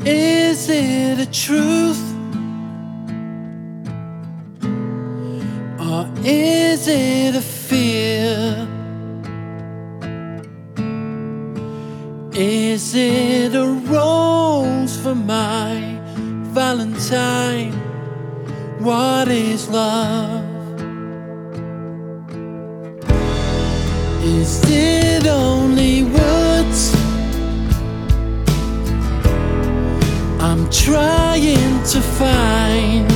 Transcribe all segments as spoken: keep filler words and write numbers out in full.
Is it a truth? Or is it a fear? Is it a rose for my Valentine? What is love? Is it only words I'm trying to find?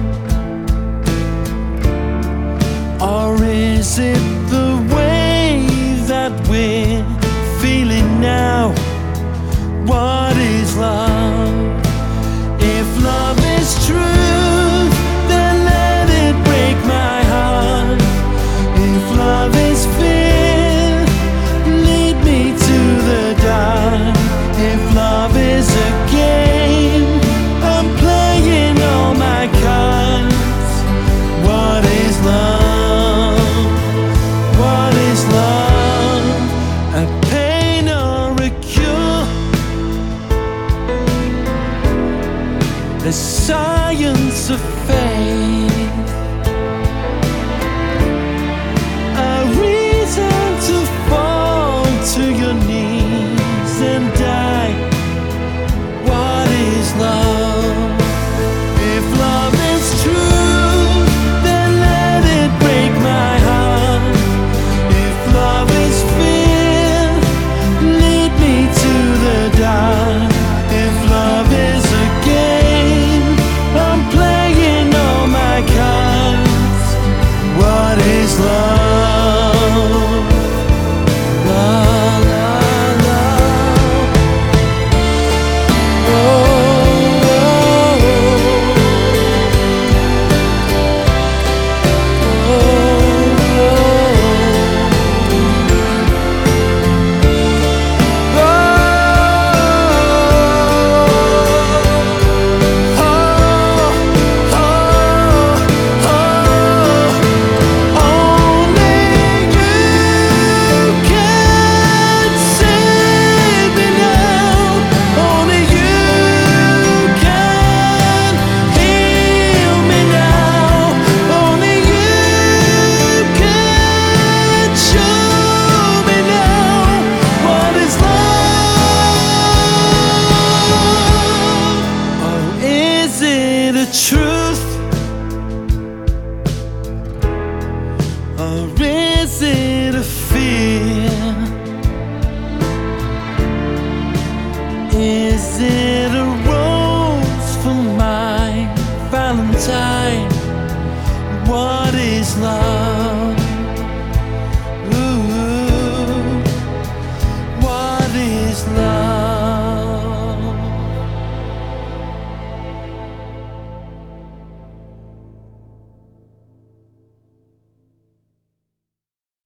Or is it the way that we're feeling now? What is love? If love is true, then let it break my heart. If love is fear, lead me to the dark. If love is a game, I'm playing all my cards. What is love? What is love? A pain or a cure? The science of faith, a reason to fall to your knees and die. What is love? If love is true, then let it break my heart. If love is fear, lead me to the dark. If love is a game, I'm playing all my cards. What is love? Love, love, love. Oh, oh, truth, or is it a fear? Is it a rose for my Valentine? What is love?